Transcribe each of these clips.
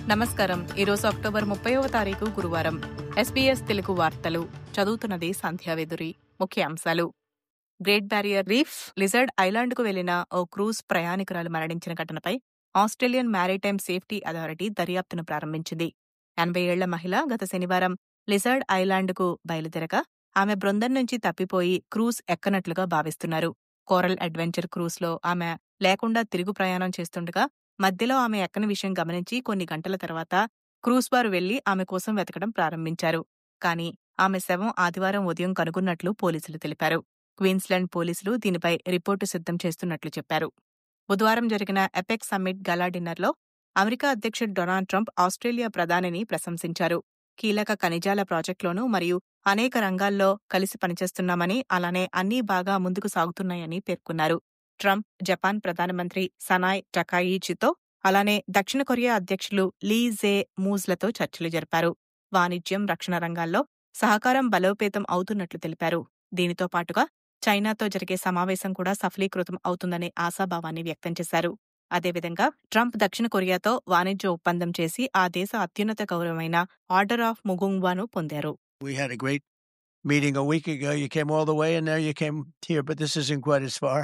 నమస్కారం. ఈరోజు అక్టోబర్ 30వ తారీఖు గురువారం. SBS తెలుగు వార్తలు చదువుతున్నది సంధ్యావేదురి. ముఖ్య అంశాలు: గ్రేట్ బ్యారియర్ రీఫ్ లిజర్డ్ ఐలాండ్కు వెళ్లిన ఓ క్రూజ్ ప్రయాణికురాలు మరణించిన ఘటనపై ఆస్ట్రేలియన్ మ్యారిటైమ్ సేఫ్టీ అథారిటీ దర్యాప్తును ప్రారంభించింది. 80 ఏళ్ల మహిళ గత శనివారం లిజర్డ్ ఐలాండ్కు బయలుదేరగా ఆమె బృందం నుంచి తప్పిపోయి క్రూజ్ ఎక్కనట్లుగా భావిస్తున్నారు. కోరల్ అడ్వెంచర్ క్రూజ్లో ఆమె లేకుండా తిరుగు ప్రయాణం చేస్తుండగా మధ్యలో ఆమె ఎక్కని విషయం గమనించి కొన్ని గంటల తర్వాత క్రూజ్ వారు వెళ్లి ఆమె కోసం వెతకడం ప్రారంభించారు. కానీ ఆమె శవం ఆదివారం ఉదయం కనుగొన్నట్లు పోలీసులు తెలిపారు. క్వీన్స్లాండ్ పోలీసులు దీనిపై రిపోర్టు సిద్ధం చేస్తున్నట్లు చెప్పారు. బుధవారం జరిగిన ఎపెక్ సమ్మిట్ గలా డిన్నర్లో అమెరికా అధ్యక్షుడు డొనాల్డ్ ట్రంప్ ఆస్ట్రేలియా ప్రధానిని ప్రశంసించారు. కీలక ఖనిజాల ప్రాజెక్టులోనూ మరియు అనేక రంగాల్లో కలిసి పనిచేస్తున్నామని, అలానే అన్నీ బాగా ముందుకు సాగుతున్నాయని పేర్కొన్నారు. ట్రంప్ జపాన్ ప్రధానమంత్రి సనాయ్ టకాయిచితో, అలానే దక్షిణ కొరియా అధ్యక్షులు లీ జే మూజ్లతో చర్చలు జరిపారు. వాణిజ్యం, రక్షణ రంగాల్లో సహకారం బలోపేతం అవుతున్నట్లు తెలిపారు. దీనితో పాటుగా చైనాతో జరిగే సమావేశం కూడా సఫలీకృతం అవుతుందనే ఆశాభావాన్ని వ్యక్తం చేశారు. అదేవిధంగా ట్రంప్ దక్షిణ కొరియాతో వాణిజ్య ఒప్పందం చేసి ఆ దేశ అత్యున్నత గౌరవమైన ఆర్డర్ ఆఫ్ ముగుంగ్వాను పొందారు. We had a great meeting a week ago. You came all the way and now you came here, but this isn't quite as far.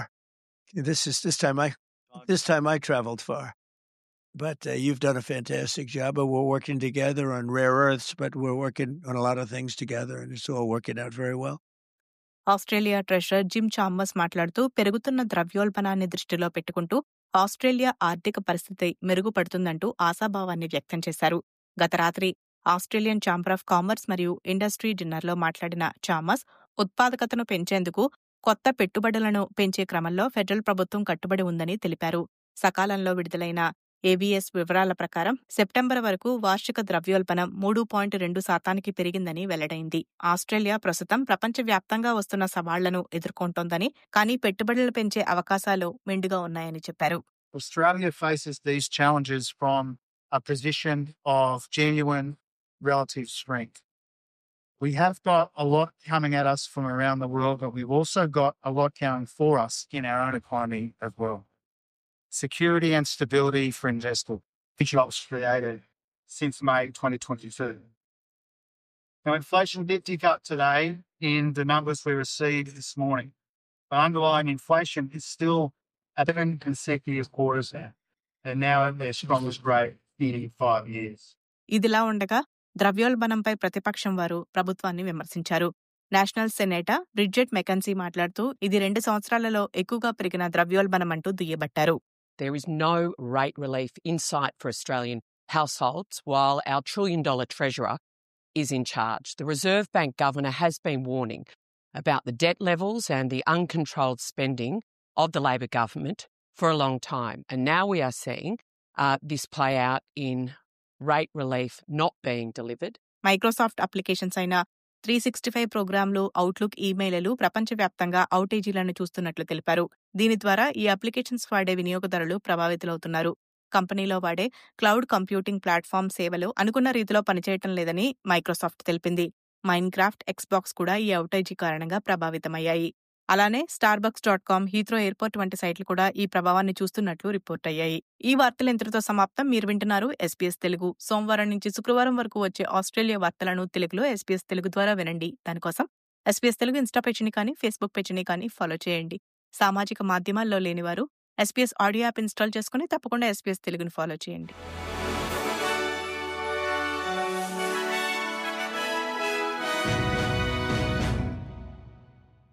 This time I traveled far. But you've done a fantastic job. We're working together on rare earths, but we're working on a lot of things together and it's all working out very well. Australia treasurer Jim Chambers మాట్లాడుతూ పెరుగుతున్న ద్రవ్యోల్బణాన్ని దృష్టిలో పెట్టుకుంటూ Australia ఆర్థిక పరిస్థితి మెరుగుపడుతుందంటూ ఆశాభావాన్ని వ్యక్తం చేశారు. గత రాత్రి ఆస్ట్రేలియన్ ఛాంబర్ ఆఫ్ కామర్స్ మరియు ఇండస్ట్రీ డిన్నర్లో మాట్లాడిన చాంబర్స్ ఉత్పాదకతను పెంచేందుకు కొత్త పెట్టుబడులను పెంచే క్రమంలో ఫెడరల్ ప్రభుత్వం కట్టుబడి ఉందని తెలిపారు. సకాలంలో విడుదలైన ఏబీఎస్ వివరాల ప్రకారం సెప్టెంబర్ వరకు వార్షిక ద్రవ్యోల్బణం 3.2% పెరిగిందని వెల్లడైంది. ఆస్ట్రేలియా ప్రస్తుతం ప్రపంచవ్యాప్తంగా వస్తున్న సవాళ్లను ఎదుర్కొంటోందని, కానీ పెట్టుబడులు పెంచే అవకాశాలు మెండుగా ఉన్నాయని చెప్పారు. Australia faces these challenges from a position of genuine relative strength. We have got a lot coming at us from around the world, but we've also got a lot coming for us in our own economy as well. Security and stability for investors, jobs created since May 2022. Now, inflation did tick up today in the numbers we received this morning, but underlying inflation is still at 7 consecutive quarters now, and now at their strongest rate in 5 years. ఇదిలా ఉండగా ద్రవ్యోల్బణంపై ప్రతిపక్షం వారు ప్రభుత్వాన్ని విమర్శించారు. National senator Bridget McKinsey మాట్లాడుతూ ఇది 2 సంవత్సరాలలో ఎక్కువగా పెరిగిన ద్రవ్యోల్బణమంటూ దుయ్యబట్టారు. There is no rate relief in sight for Australian households while our $1 trillion treasurer is in charge. The Reserve Bank governor has been warning about the debt levels and the uncontrolled spending of the Labor government for a long time. And now we are seeing this play out in rate relief not being delivered. Microsoft applications అయిన 365 ప్రోగ్రాంలు, outlook ఈమెయిల్లు ప్రపంచవ్యాప్తంగా ఔటేజీలను చూస్తున్నట్లు తెలిపారు. దీని ద్వారా ఈ applications వాడే వినియోగదారులు ప్రభావితులవుతున్నారు. కంపెనీలో వాడే క్లౌడ్ కంప్యూటింగ్ ప్లాట్ఫామ్ సేవలు అనుకున్న రీతిలో పనిచేయటం లేదని మైక్రోసాఫ్ట్ తెలిపింది. మైన్క్రాఫ్ట్, ఎక్స్బాక్స్ కూడా ఈ ఔటేజీ కారణంగా ప్రభావితమయ్యాయి. అలానే starbucks.com, హీత్రో ఎయిర్పోర్ట్ వంటి సైట్లు కూడా ఈ ప్రభావాన్ని చూస్తున్నట్లు రిపోర్ట్ అయ్యాయి. ఈ వార్తలు ఇంతటితో సమాప్తం. మీరు వింటున్నారు SBS తెలుగు. సోమవారం నుంచి శుక్రవారం వరకు వచ్చే ఆస్ట్రేలియా వార్తలను తెలుగులో SBS తెలుగు ద్వారా వినండి. దానికోసం SBS తెలుగు ఇన్స్టా పేజీని కానీ ఫేస్బుక్ పేజీని కానీ ఫాలో చేయండి. సామాజిక మాధ్యమాల్లో లేనివారు SBS ఆడియో యాప్ ఇన్స్టాల్ చేసుకుని తప్పకుండా SBS తెలుగుని ఫాలో చేయండి.